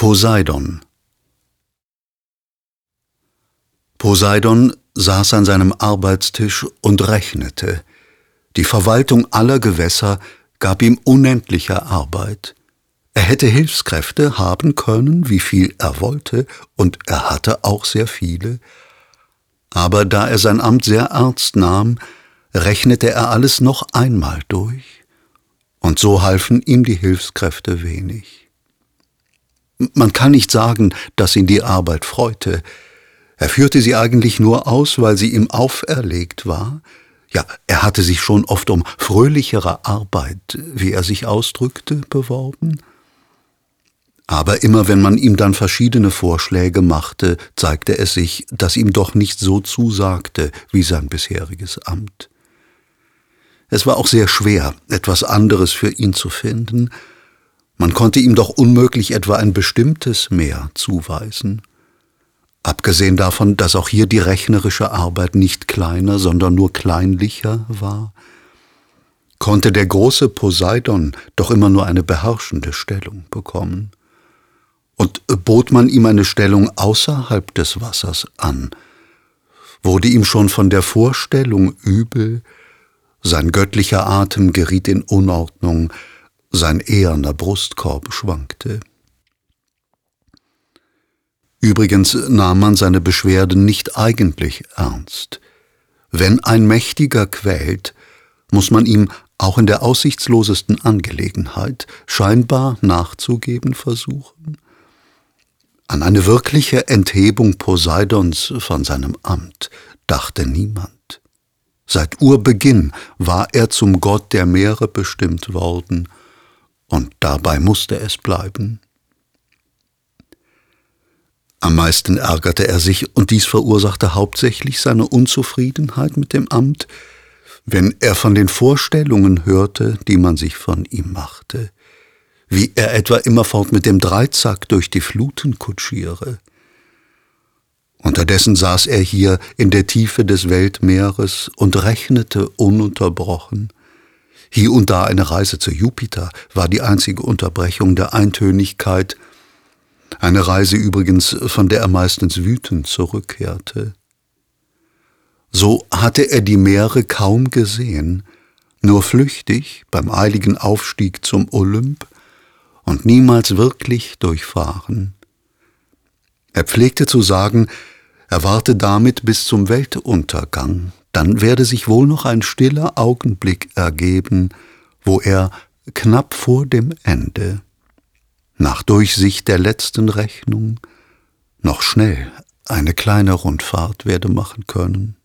Poseidon. Poseidon saß an seinem Arbeitstisch und rechnete. Die Verwaltung aller Gewässer gab ihm unendliche Arbeit. Er hätte Hilfskräfte haben können, wie viel er wollte, und er hatte auch sehr viele. Aber da er sein Amt sehr ernst nahm, rechnete er alles noch einmal durch, und so halfen ihm die Hilfskräfte wenig. Man kann nicht sagen, dass ihn die Arbeit freute. Er führte sie eigentlich nur aus, weil sie ihm auferlegt war. Ja, er hatte sich schon oft um fröhlichere Arbeit, wie er sich ausdrückte, beworben. Aber immer wenn man ihm dann verschiedene Vorschläge machte, zeigte es sich, dass ihm doch nicht so zusagte wie sein bisheriges Amt. Es war auch sehr schwer, etwas anderes für ihn zu finden. Man konnte ihm doch unmöglich etwa ein bestimmtes Meer zuweisen. Abgesehen davon, dass auch hier die rechnerische Arbeit nicht kleiner, sondern nur kleinlicher war, konnte der große Poseidon doch immer nur eine beherrschende Stellung bekommen. Und bot man ihm eine Stellung außerhalb des Wassers an, wurde ihm schon von der Vorstellung übel, sein göttlicher Atem geriet in Unordnung, sein eherner Brustkorb schwankte. Übrigens nahm man seine Beschwerden nicht eigentlich ernst. Wenn ein Mächtiger quält, muss man ihm auch in der aussichtslosesten Angelegenheit scheinbar nachzugeben versuchen. An eine wirkliche Enthebung Poseidons von seinem Amt dachte niemand. Seit Urbeginn war er zum Gott der Meere bestimmt worden, und dabei musste es bleiben. Am meisten ärgerte er sich, und dies verursachte hauptsächlich seine Unzufriedenheit mit dem Amt, wenn er von den Vorstellungen hörte, die man sich von ihm machte, wie er etwa immerfort mit dem Dreizack durch die Fluten kutschiere. Unterdessen saß er hier in der Tiefe des Weltmeeres und rechnete ununterbrochen. Hier und da eine Reise zu Jupiter war die einzige Unterbrechung der Eintönigkeit, eine Reise übrigens, von der er meistens wütend zurückkehrte. So hatte er die Meere kaum gesehen, nur flüchtig beim eiligen Aufstieg zum Olymp und niemals wirklich durchfahren. Er pflegte zu sagen, er warte damit bis zum Weltuntergang, dann werde sich wohl noch ein stiller Augenblick ergeben, wo er knapp vor dem Ende, nach Durchsicht der letzten Rechnung, noch schnell eine kleine Rundfahrt werde machen können.